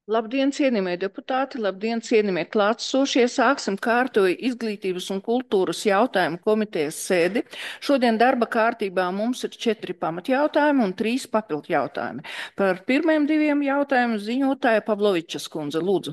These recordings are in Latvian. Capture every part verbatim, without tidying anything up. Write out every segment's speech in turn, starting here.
Labdien, cienījamie deputāti, labdien, cienījamie klātsošie. Sāksim kārtoju izglītības un kultūras jautājumu komitejas sēdi. Šodien darba kārtībā mums ir četri pamatjautājumi un trīs papildu jautājumi. Par pirmiem diviem jautājumiem ziņotāja Pavlovičas kundze, lūdzu.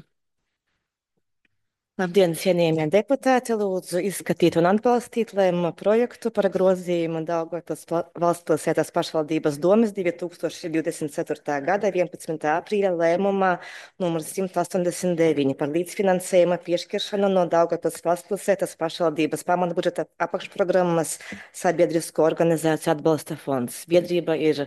Labdien, cienījamie deputāti! Lūdzu izskatīt un atbalstīt lēmuma projektu par grozījumu Daugavpils valsts pilsētas pašvaldības domes divi tūkstoši divdesmit ceturtā gada vienpadsmitā aprīļa lēmumā numur simt astoņdesmit deviņi par līdzfinansējuma piešķiršanu no Daugavpils valsts pilsētas pašvaldības pamatbudžeta apakšprogrammas sabiedrisko organizāciju atbalsta fonds. Biedrība ir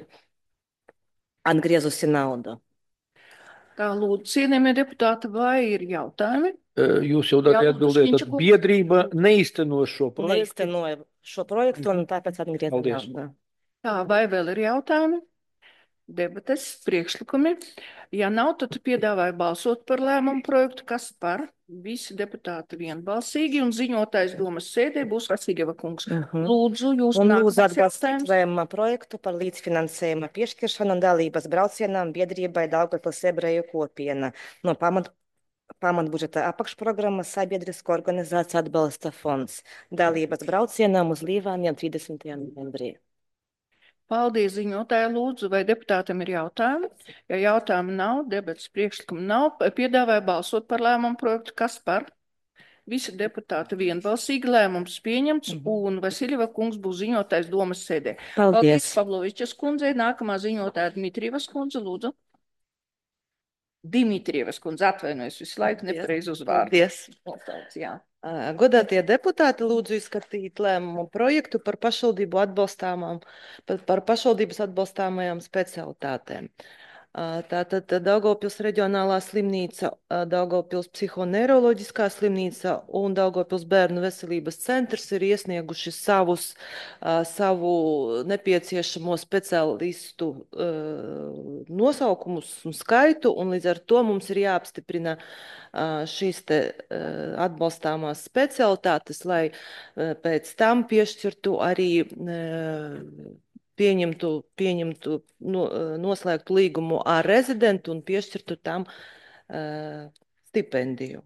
atgriezusi naudu. Tā, lūdzu, cienījamie deputāti, vai ir jautājumi? Jūs jau daļai atbildējat, tad biedrība neīsteno šo projektu. Neīstenoja šo projektu un tāpēc atgriezt naudu. Tā, vai vēl ir jautājumi? Debates, priekšlikumi. Ja nav, tad piedāvāju balsot par lēmumu projektu, kas par. Visi deputāti vienbalsīgi un ziņotājs domas sēdē būs Vasiljeva kungs. Uh -huh. Lūdzu, jūs un lūdzu atbalstīt lēmuma projektu par līdzfinansējuma piešķiršanu un dalības braucienām biedrībai Daugavpils ebreju kopiena no pamat pamatbudžeta apakšprogrammas sabiedrisko organizāciju atbalsta fonds dalības braucienām uz Līvāniem trīsdesmitajā novembrī. Paldies, ziņotāja, lūdzu, vai deputātam ir jautājumi? Ja jautājumu nav, debats priekšlikumu nav, piedāvāju balsot par lēmumu projektu, kas par. Visi deputāti vienbalsīgi lēmums pieņemts, mm -hmm. un Vasiljeva kungs būs ziņotājs domas sēdē. Paldies. Paldies Pavlovičas kundzei, nākamā ziņotāja Dmitrievas kundze, lūdzu. Dimitrievas kundze, atvainojos visu laiku, nepareiz uzvārdu. Paldies. Jā. Godātie deputāti, lūdzu izskatīt lēmumu projektu par pašvaldību atbalstāmām, par pašvaldības atbalstāmajām specialitātēm. Tātad Daugavpils reģionālā slimnīca, Daugavpils psihoneiroloģiskā slimnīca un Daugavpils bērnu veselības centrs ir iesnieguši savus, savu nepieciešamo speciālistu nosaukumus un skaitu, un līdz ar to mums ir jāapstiprina šīs te atbalstāmās specialitātes, lai pēc tam piešķirtu arī pieņemtu, pieņemtu no, noslēgtu līgumu ar rezidentu un piešķirtu tam uh, stipendiju.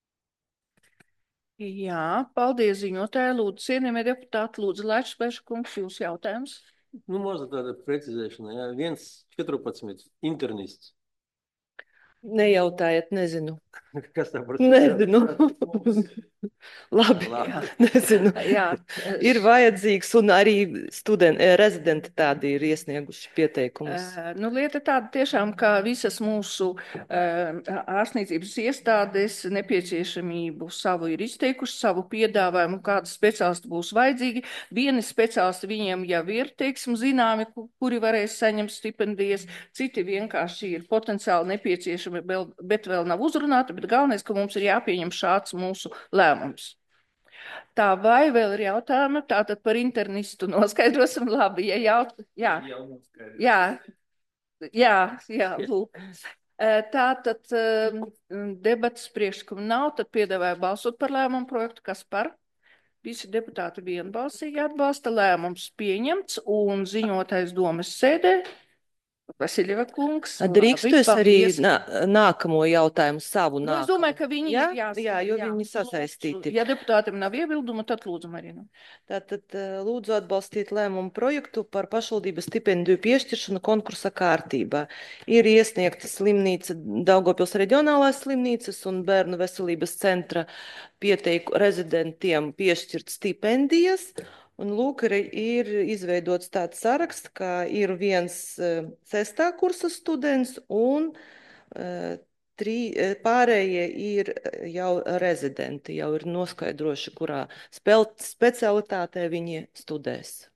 Jā, paldies ziņotāji, lūdzu, cienījamie deputāti, lūdzu, Lēčs kungs, jūs jautājums? Nu, mazliet tāda precizēšana, jā, viens četrpadsmit internists. Nejautājiet, nezinu. Kas tā par Nezinu. Labi, jā. Nezinu. Jā. Ir vajadzīgs un arī studenti, rezidenti tādi ir iesnieguši pieteikumus. Uh, nu, lieta tāda tiešām, ka visas mūsu uh, ārstniecības iestādes nepieciešamību savu ir izteikuši, savu piedāvājumu, kādas speciālisti būs vajadzīgi. Vieni speciālisti viņiem jau ir, teiksim, zināmi, kuri varēs saņemt stipendijas, citi vienkārši ir potenciāli nepieciešami, bet vēl nav uzrunāti, bet galvenais, ka mums ir jāpieņem šāds mūsu lēmums. Tā, vai vēl ir jautājumi? Tātad par internistu noskaidrosim labi, ja jaut... Jā, jā, jā, jā, lūk. Tātad debatas priekšlikumu nav, tad piedāvāju balsot par lēmumu projektu, kas par. Visi deputāti vienbalsīgi atbalsta, lēmums pieņemts un ziņotais domas sēdē. Vasiljeva kungs. Drīkstu es arī nā, nākamo jautājumu savu nākamu. Es domāju, ka viņi jā? ir jāsaka. Jā, jo jā. viņi sasaistīti. Ja deputātiem nav iebilduma, tad lūdzu, Marina. Tātad lūdzu atbalstīt lēmumu projektu par pašvaldības stipendiju piešķiršanu konkursa kārtībā. Ir iesniegta slimnīca, Daugavpils reģionālās slimnīcas un bērnu veselības centra pieteiku rezidentiem piešķirt stipendijas. Un lūk, ir izveidots tāds saraksts, ka ir viens uh, sestā kursa students un uh, trī, pārējie ir jau rezidenti, jau ir noskaidrojuši, kurā spēl, specialitātē viņi studēs.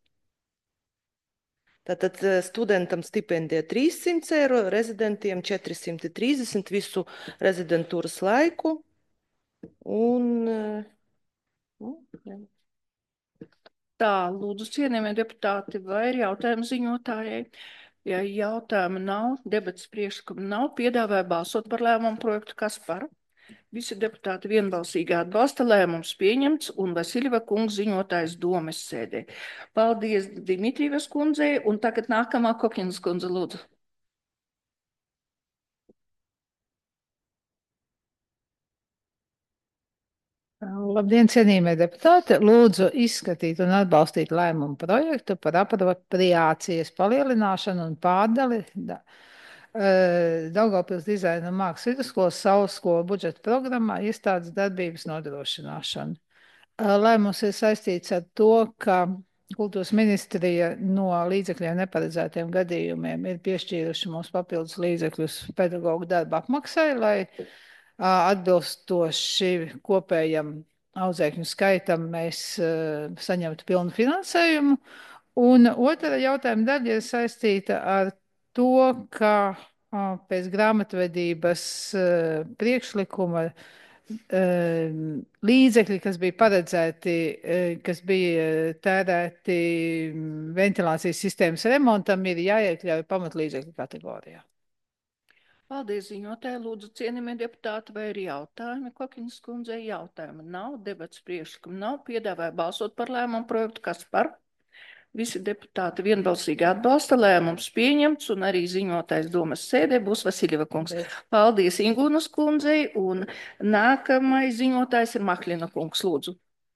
Tātad studentam stipendija trīssimts eiro, rezidentiem četri simti trīsdesmit visu rezidentūras laiku. Un, uh, nu, jā. Tā, lūdzu, cienījamie deputāti, vai ir jautājumi ziņotājai? Ja jautājumu nav, debats priekšlikumu nav, piedāvāju balsot par lēmumu projektu, kas par. Visi deputāti vienbalsīgi atbalsta, lēmums pieņemts un Vasiljeva kungs ziņotājs domes sēdē. Paldies Dimitrievas kundzei un tagad nākamā Kokinas kundze, lūdzu. Labdien, cienījamie deputāti! Lūdzu izskatīt un atbalstīt lēmumu projektu par apropriācijas palielināšanu un pārdali da, uh, Daugavpils dizaina un mākslas vidusskolas sausskolu budžeta programmā iestādes darbības nodrošināšanu. Uh, lēmums ir saistīts ar to, ka Kultūras ministrija no līdzekļiem neparedzētiem gadījumiem ir piešķīruši mums papildus līdzekļus pedagoģu darba apmaksai, lai atbilstoši kopējam audzēkņu skaitam mēs uh, saņemtu pilnu finansējumu. Un otra jautājuma daļa ir saistīta ar to, ka uh, pēc grāmatvedības uh, priekšlikuma uh, līdzekļi, kas bija paredzēti, uh, kas bija tērēti ventilācijas sistēmas remontam, ir jāiekļauj pamatlīdzekļu kategorijā. Paldies, ziņotāji. Lūdzu, cienījamie deputāti, vai ir jautājumi? Kokiņas kundzei jautājumi nav, debats priekšlikumu nav, piedāvāja balsot par lēmumu projektu, kas par? Visi deputāti vienbalsīgi atbalsta, lēmums pieņemts, un arī ziņotājs domas sēdē būs Vasiljeva kungs. Paldies Ingūnas kundzei, un nākamais ziņotājs ir Mahlina kungs, lūdzu.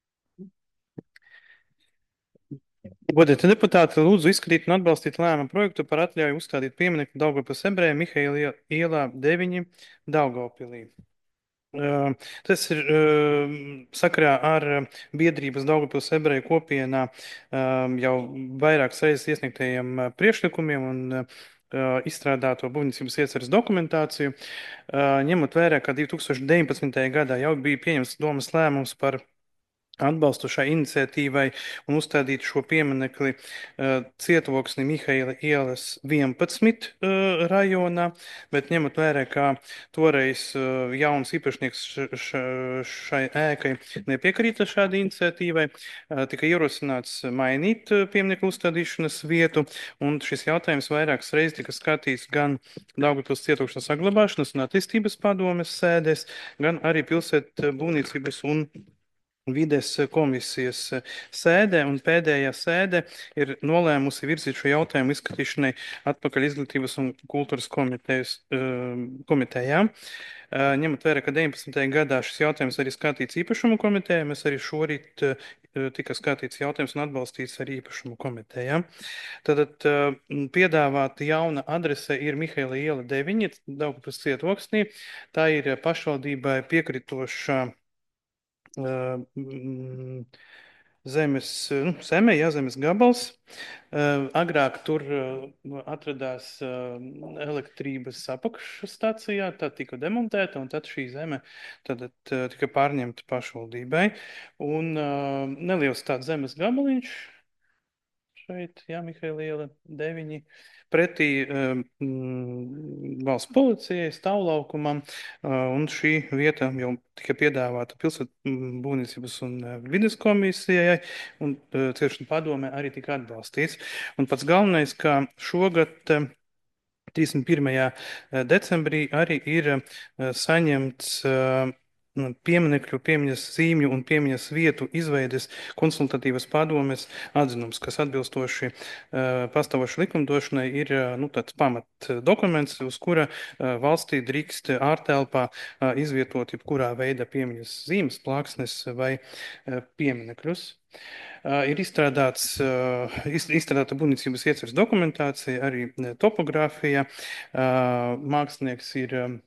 Godātie deputāti, lūdzu izskatīt un atbalstīt lēmumu projektu par atļauju uzstādīt pieminekli Daugavpils ebrejiem Mihaila ielā deviņi Daugavpilī. Uh, tas ir uh, sakarā ar biedrības Daugavpils ebreju kopienā uh, jau vairākas reizes iesniegtajiem uh, priekšlikumiem un uh, izstrādāto būvniecības ieceres dokumentāciju, uh, ņemot vērā, ka divi tūkstoši deviņpadsmitajā gadā jau bija pieņemts domas lēmums par atbalstu šai iniciatīvai un uzstādīt šo pieminekli uh, cietoksni Mihaila ielas vienpadsmit uh, rajonā, bet ņemot vērā, ka toreiz uh, jauns īpašnieks š, š, šai ēkai nepiekrīta šādai iniciatīvai, uh, tika ierosināts mainīt uh, pieminekli uzstādīšanas vietu, un šis jautājums vairākas reizes tika skatīts gan Daugavpils cietokšņa saglabāšanas un attīstības padomes sēdēs, gan arī pilsētu būvniecības un vides komisijas sēdē, un pēdējā sēde ir nolēmusi virzīt šo jautājumu izskatīšanai atpakaļ izglītības un kultūras komitejas, komitejām. Ņemot vērā, ka deviņpadsmitajā gadā šis jautājums arī skatīts īpašumu komitejā, mēs arī šorīt tika skatīts jautājums un atbalstīts arī īpašumu komitejā. Tātad piedāvāta jauna adrese ir Mihaila iela deviņi, Daugavpils cietoksnī. Tā ir pašvaldībai piekritoša zemes, nu, zeme, jā, zemes gabals. Agrāk tur atradās elektrības apakšstacijā, tā tika demontēta, un tad šī zeme tad tika pārņemta pašvaldībai. Un neliels tāds zemes gabaliņš šeit, jā, Mihaila iela deviņi, pretī um, valsts policijai, stāvlaukumam, uh, un šī vieta jau tika piedāvāta pilsētu būvniecības un uh, vides komisijai, un uh, ciešana padomē arī tika atbalstīts. Un pats galvenais, ka šogad uh, trīsdesmit pirmajā decembrī arī ir uh, saņemts uh, pieminekļu, piemiņas zīmju un piemiņas vietu izveides konsultatīvas padomes atzinums, kas atbilstoši uh, pastāvošai likumdošanai ir uh, nu, tāds pamat dokuments, uz kura uh, valstī drīkst ārtelpā uh, izvietot jebkurā veida piemiņas zīmes, plāksnes vai uh, pieminekļus. Uh, ir izstrādāts, uh, izstrādāta būvniecības ieceres dokumentācija, arī topogrāfija. Uh, mākslinieks ir um,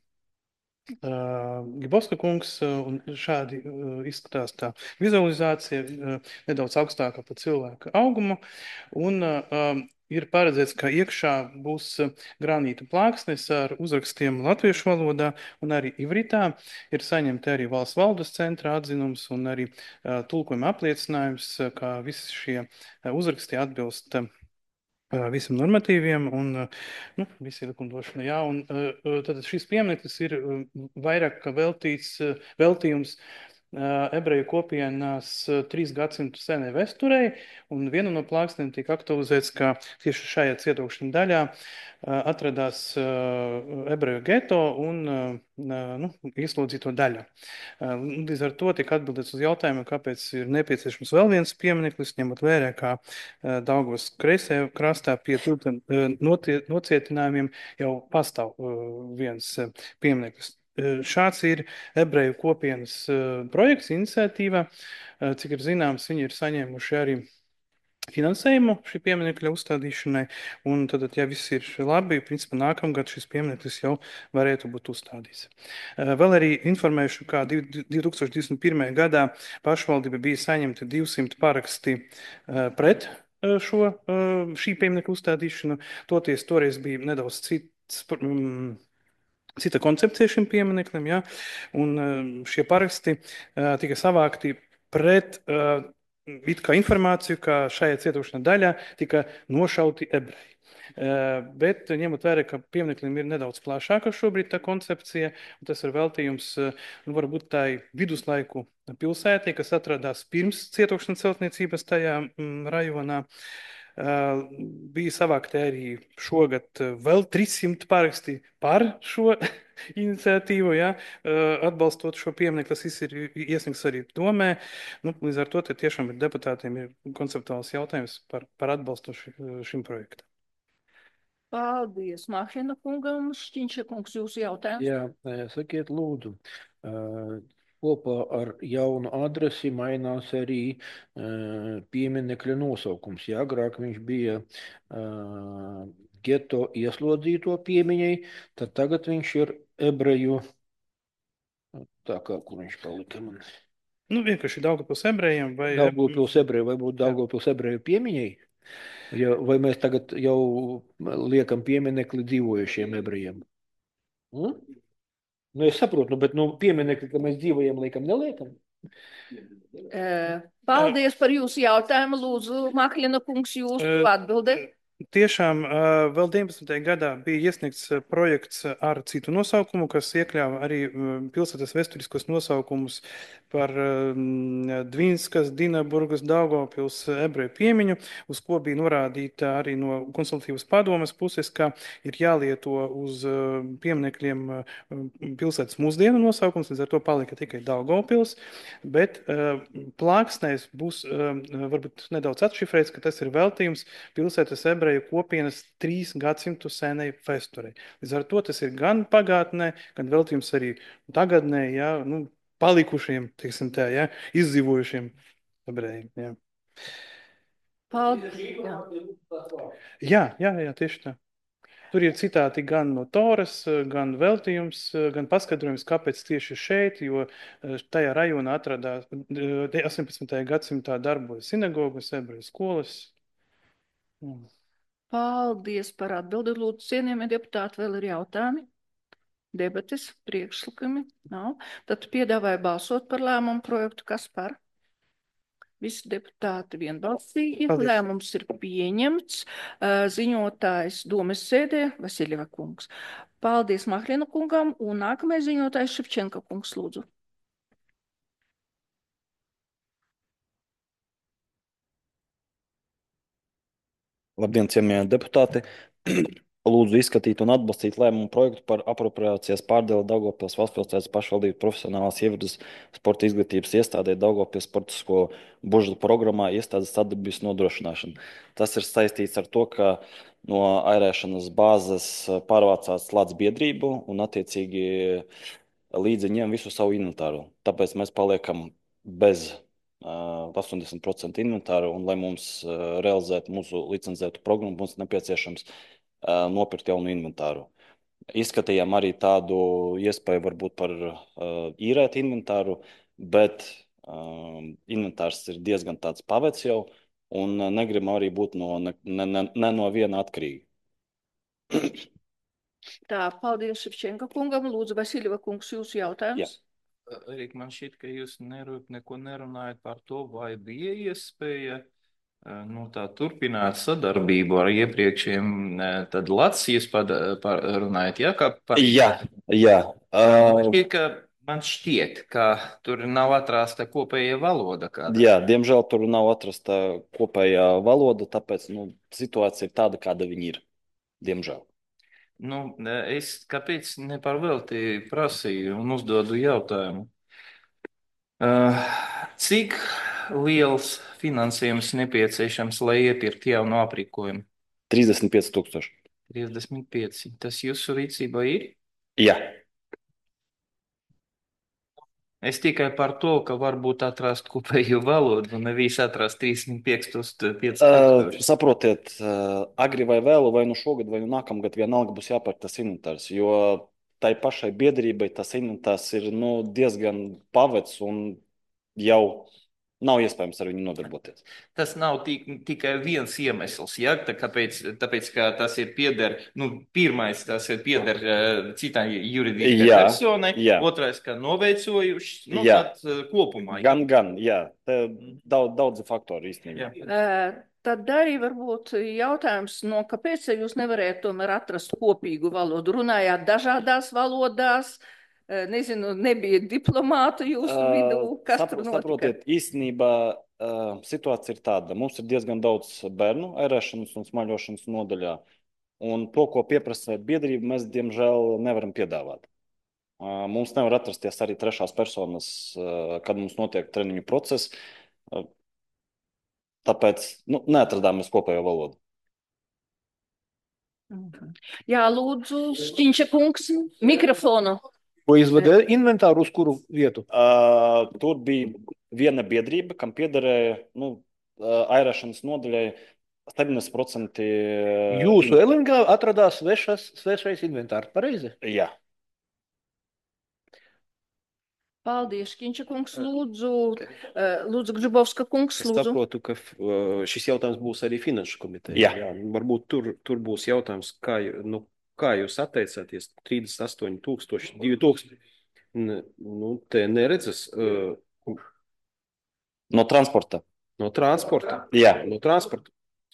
Uh, Giboska kungs, uh, un šādi uh, izskatās tā vizualizācija, uh, nedaudz augstāka par cilvēka augumu, un uh, ir paredzēts, ka iekšā būs granīta plāksnes ar uzrakstiem latviešu valodā un arī ivritā. Ir saņemti arī valsts valdes centra atzinums un arī uh, tulkojuma apliecinājums, ka visi šie uh, uzraksti atbilst uh, visam normatīviem un nu, visi likumdošana. Jā, un tad šis piemineklis ir vairāk kā veltīts, veltījums ebreju kopienās trīs gadsimtu senai vēsturei, un viena no plāksnēm tika aktualizēts, ka tieši šajā cietokšņa daļā atradās ebreju geto un nu, ieslodzīto daļa. Līdz ar to tika atbildēts uz jautājumu, kāpēc ir nepieciešams vēl viens piemineklis, ņemot vērā, kā Daugavas kreisajā krastā pie nocietinājumiem jau pastāv viens piemineklis. Šāds ir ebreju kopienas projekts, iniciatīva. Cik ir zināms, viņi ir saņēmuši arī finansējumu šī pieminekļa uzstādīšanai, un tad, ja viss ir labi, principā nākamgad šis piemineklis jau varētu būt uzstādīts. Vēl arī informēšu, kā divi tūkstoši divdesmit pirmajā gadā pašvaldība bija saņemti divsimt paraksti pret šo, šī pieminekļa uzstādīšanu, toties toreiz bija nedaudz cits, cita koncepcija šim piemineklim, ja? Un šie paraksti tika savākti pret it kā informāciju, ka šajā cietošanā daļā tika nošauti ebreji. Bet ņemot vērā, ka piemineklim ir nedaudz plašāka šobrīd tā koncepcija, un tas ir veltījums, nu, varbūt tā viduslaiku pilsētī, kas atradās pirms cietošanas celtniecības tajā mm, rajonā. Uh, bija savākti arī šogad vēl trīssimt paraksti par šo iniciatīvu, ja, uh, atbalstot šo pieminekli, tas ir iesniegts arī domē. Nu, līdz ar to te tiešām ir deputātiem ir konceptuāls jautājums par, par atbalstu ši, šim projektam. Paldies, Mahina kungam. Šķiņša kungs, jūsu jautājums? Jā, sakiet lūdzu. Uh, Kopā ar jaunu adresi mainās arī uh, pieminekļa nosaukums. Ja agrāk viņš bija uh, geto ieslodzīto piemiņai, tad tagad viņš ir ebreju, tā kā, kur viņš palika man? Nu, vienkārši Daugavpils ebrejiem vai... Daugavpils ebreju, vai būtu Daugavpils ebreju piemiņai? Ja, vai mēs tagad jau liekam pieminekli dzīvojušiem ebrejiem? Hmm? Nu, es saprotu, nu, bet nu, pieminekli, ka mēs dzīvojam, liekam, neliekam. Paldies par jūsu jautājumu. Lūdzu, Mahļina kungs, jūsu atbildi. Tiešām vēl deviņpadsmitajā gadā bija iesniegts projekts ar citu nosaukumu, kas iekļāva arī pilsētas vēsturiskos nosaukumus par Dvinskas, Dinaburgas, Daugavpils ebreju piemiņu, uz ko bija norādīta arī no konsultatīvas padomes puses, ka ir jālieto uz pieminekļiem pilsētas mūsdienu nosaukums, līdz ar to palika tikai Daugavpils, bet plāksnēs būs varbūt nedaudz atšifrēts, ka tas ir veltījums pilsētas ebreju kopienas trīs gadsimtu senai vēsturei. Līdz ar to tas ir gan pagātnē, gan veltījums arī tagadnē, ja, nu, palikušiem, teiksim tā, ja, izdzīvojušiem ebrejiem. Ja. Paldies. Jā. Jā, jā, jā, tieši tā. Tur ir citāti gan no Toras, gan veltījums, gan paskaidrojums, kāpēc tieši šeit, jo tajā rajonā atradās astoņpadsmitajā gadsimtā darbojas sinagogas, ebreju skolas. Jā. Paldies par atbildi. Lūdzu, cienījamie deputāti, vēl ir jautājumi? Debates, priekšlikumi? Nav. Tad piedāvāju balsot par lēmumu projektu. Kas par? Visi deputāti vienbalsīgi. Paldies. Lēmums ir pieņemts. Ziņotājs domes sēdē Vasiļeva kungs. Paldies Mahļina kungam. Un nākamais ziņotājs Ševčenka kungs, lūdzu. Labdien, cienījamie deputāti! Lūdzu izskatīt un atbalstīt lēmumu projektu par apropriācijas pārdali Daugavpils valstspilsētas pašvaldības profesionālās ievirzes sporta izglītības iestādē Daugavpils sporta skolu budžeta programmā iestādes sadarbības nodrošināšana. Tas ir saistīts ar to, ka no airēšanas bāzes pārvācās Lāc biedrību un attiecīgi līdzi ņem visu savu inventāru. Tāpēc mēs paliekam bez astoņdesmit procenti inventāru, un lai mums realizētu mūsu licencētu programmu, mums nepieciešams nopirkt jaunu inventāru. Izskatījām arī tādu iespēju varbūt par īrēt inventāru, bet inventārs ir diezgan tāds pavec jau, un negribam arī būt no, ne, ne, ne no viena atkarīgi. Tā, paldies Ševčenka kungam. Lūdzu, Vasiļeva kungs, jūsu jautājums. Jā. Rīt, man šķiet, ka jūs neru, neko nerunājat par to, vai bija iespēja nu, tā, turpināt sadarbību ar iepriekšējiem, tad Latvijas runājat, ja? Kā par... Jā, jā. Man šķiet, ka, man šķiet, ka tur nav atrasta kopējā valoda kāda. Jā, diemžēl tur nav atrasta kopējā valoda, tāpēc nu, situācija ir tāda, kāda viņa ir. Diemžēl. Nu, es kāpēc neparvelti prasīju un uzdodu jautājumu. Uh, cik liels finansējums nepieciešams, lai iepirkt jaunu aprīkojumu? trīsdesmit pieci tūkstoši. trīsdesmit pieci. Tas jūsu rīcībā ir? Jā. Es tikai par to, ka varbūt atrast kopēju valodu un nevis atrast trīsdesmit pieci Uh, tūkstoši. saprotiet, uh, agri vai vēlu, vai nu šogad, vai nu nākamgad, vienalga būs jāpērk tas inventārs, jo tai pašai biedrībai tas inventārs ir nu, diezgan pavecs un jau nav iespējams ar viņu nodarboties. Tas nav tik, tikai viens iemesls, ja? Tā, kāpēc, tāpēc, ka tas ir pieder, nu, pirmais, tas ir pieder uh, citai juridiskai Jā, personai, jā. otrais, ka noveicojuši, nu, Jā. tad uh, kopumā. Gan, gan, jā. Te daudz, daudzi faktori īstenībā. Jā. Eh, Tad arī varbūt jautājums, no kāpēc jūs nevarētu tomēr atrast kopīgu valodu? Runājāt dažādās valodās, eh, nezinu, nebija diplomātu jūsu vidū, kas Sapro, tur notika? saprotiet, īstenībā uh, situācija ir tāda. Mums ir diezgan daudz bērnu ērēšanas un smaļošanas nodaļā. Un to, ko pieprasa biedrība, mēs, diemžēl, nevaram piedāvāt. Uh, mums nevar atrasties arī trešās personas, uh, kad mums notiek treniņu process. Uh, tāpēc nu, neatradāmies kopējo valodu. Mhm. Jā, lūdzu, Šķiņša kungs, mikrofonu. Ko izvada inventāru uz kuru vietu? Uh, tur bija viena biedrība, kam piederēja nu, uh, ērēšanas nodaļai astoņdesmit procenti. Jūsu L N G atradās svešas, svešais inventārs, pareizi? Jā. Paldies, Šķiņša kungs, lūdzu, eh, lūdzu, Gribovska kungs, Es lūdzu. saprotu, ka uh, šis jautājums būs arī finanšu komiteja. Jā. Jā, varbūt tur, tur būs jautājums, kā, jū- nu, kā jūs atteicāties trīsdesmit astoņi tūkstoši, divi tūkstoši. N- Nu, te neredzas uh, No transporta. no transporta. Jā. No transporta.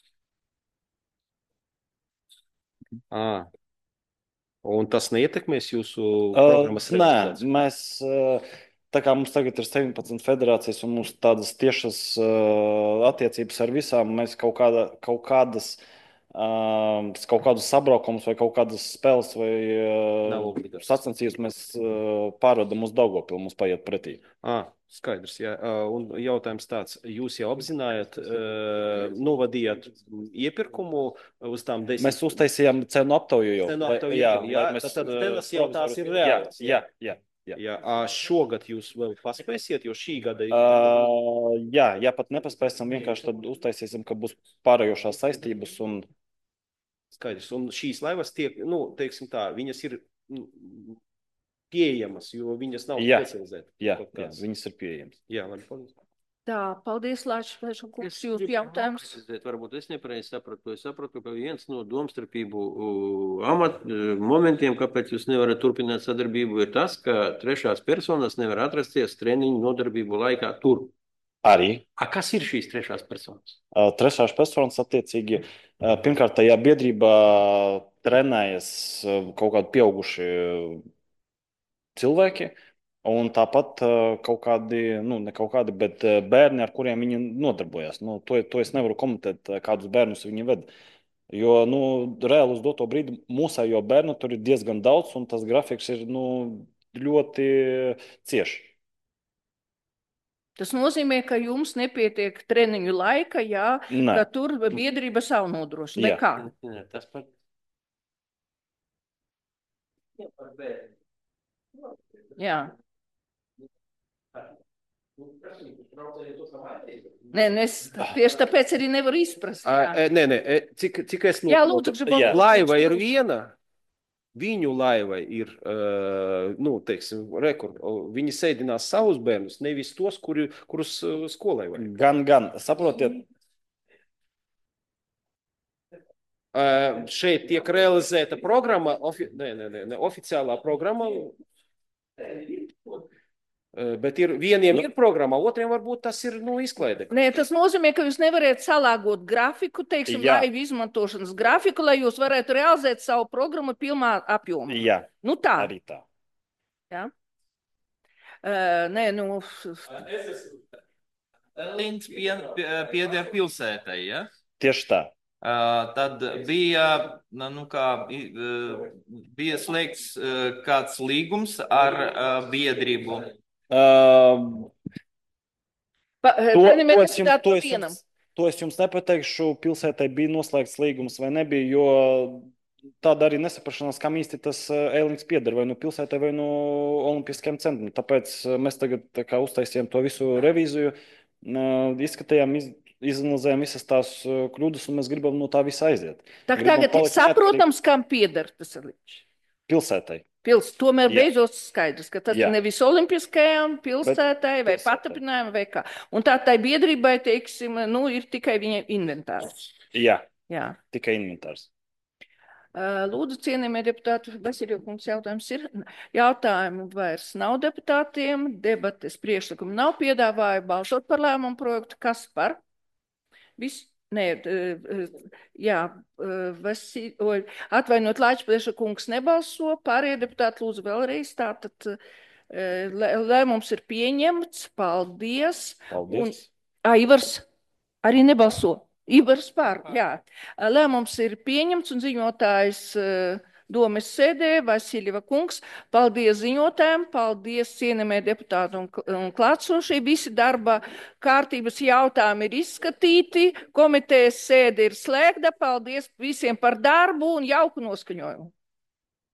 À. Un tas neietekmēs jūsu Uh, programmas nē, realizāciju? mēs, uh, tā kā mums tagad ir septiņpadsmit federācijas un mums tādas tiešas uh, attiecības ar visām, mēs kaut, kāda, kaut kādas, uh, kaut kādus sabraukumus vai kaut kādas spēles vai Nav uh, obligāts. sacensības mēs uh, pārvedam uz Daugavpilu, mums paiet pretī. À, skaidrs, jā. Uh, Un jautājums tāds, jūs jau apzinājāt, uh, novadījāt iepirkumu uz tām desmit? Mēs uztaisījām cenu aptauju jau. Cenu Vai- aptauju jā, jau, jā, lai mēs, tad uh, cenas jau tās ir jā, reālas, jā? Jā, jā, jā. Jā, ā, šogad jūs vēl paspēsiet, jo šī gada ir. Uh, jā, ja pat nepaspēsim, vienkārši tad uztaisīsim, ka būs pārējošās saistības un Skaidrs. Un šīs laivas tiek, nu, teiksim tā, viņas ir nu, pieejamas, jo viņas nav Jā. specializētas. jā, Kaut jā, kāds. viņas ir pieejamas. Jā, labi, paldies. Tā, paldies, Lāča kungs, jūsu gribu jautājums. precizēt, varbūt es nepareizi sapratu. Es sapratu, ka viens no domstarpību uh, amat uh, momentiem, kāpēc jūs nevarat turpināt sadarbību, ir tas, ka trešās personas nevar atrasties treniņu nodarbību laikā tur. Arī. A, kas ir šīs trešās personas? Uh, Trešās personas attiecīgi, uh, pirmkārt, tajā biedrībā trenējas uh, kaut kādi pieauguši uh, cilvēki, un tāpat uh, kaut kādi, nu, ne kaut kādi, bet uh, bērni, ar kuriem viņi nodarbojas. Nu, to, to es nevaru komentēt, uh, kādus bērnus viņi ved. Jo, nu, reāli uz doto brīdi mūsējo bērnu tur ir diezgan daudz, un tas grafiks ir, nu, ļoti cieši. Tas nozīmē, ka jums nepietiek treniņu laika, jā, Nē. ka tur biedrība savu nodrošina. Vai Jā. kā? Nē, tas par... Jā, par bērnu. Jā. Nē, nu es tieši tāpēc arī nevaru izprast. Ā, Jā, e, Nē, nē, e, cik, cik es jā noprotu, lūdzu, gribu. jā. laiva ir viena, viņu laiva ir, uh, nu, teiksim, rekur, viņi sēdinās savus bērnus, nevis tos, kuri, kurus uh, skolai vajag. Gan, gan, saprotiet, Uh, šeit tiek realizēta programma, ofi, nē, nē, nē, nē, oficiālā programma, uh, bet ir, vieniem ir programma, otriem varbūt tas ir, nu, izklaide. Nē, tas nozīmē, ka jūs nevarat salāgot grafiku, teiksim, Jā. laivu izmantošanas grafiku, lai jūs varētu realizēt savu programmu pilnā apjomā. jā, Nu tā. arī tā. Jā. Uh, nē, nu, Linds pie- pie- pieder pilsētai, ja? Tieši tā. Uh, tad bija, na, nu kā, i- uh, bija slēgts uh, kāds līgums ar uh, biedrību. Uh, pa, to, treniņu to, es jums, metodātu to, es vienam. jums, to es jums nepateikšu, pilsētai bija noslēgts līgums vai nebija, jo tāda arī nesaprašanās, kam īsti tas ēlings pieder, vai nu pilsētai, vai nu olimpiskajam centram. Tāpēc mēs tagad tā kā uztaisījām to visu revīziju, izskatījām, iz, izanalizējām visas tās kļūdas, un mēs gribam no tā visa aiziet. Tā Gribam tagad ir palikt saprotams, kam pieder tas līdz. Pilsētai. Pils, tomēr Jā. beidzot skaidrs, ka tas Jā. ir nevis olimpiskajām pilsētai vai pilsētai. patapinājumam vai kā. Un tā tai biedrībai, teiksim, nu, ir tikai viņa inventārs. Jā, Jā. tikai inventārs. Uh, Lūdzu, cienījamie deputāti, Vasilija kungs jautājums ir. Jautājumu vairs nav deputātiem, debates priekšlikumu nav, piedāvāju balsot par lēmumu projektu. Kas par? Viss? Nē, jā, Vasi, oj, atvainot, Laičplieša kungs nebalso, pārējie deputāti lūdzu vēlreiz, tātad lēmums ir pieņemts, paldies. Paldies. Un, ā, Ivars arī nebalso. Ivars pār, jā. Lēmums ir pieņemts un ziņotājs domes sēdē, Vasiljeva kungs. Paldies ziņotājiem, paldies cienījamie deputāti un, un klātsošie. Visi darba kārtības jautājumi ir izskatīti, komitejas sēde ir slēgta. Paldies visiem par darbu un jauku noskaņojumu.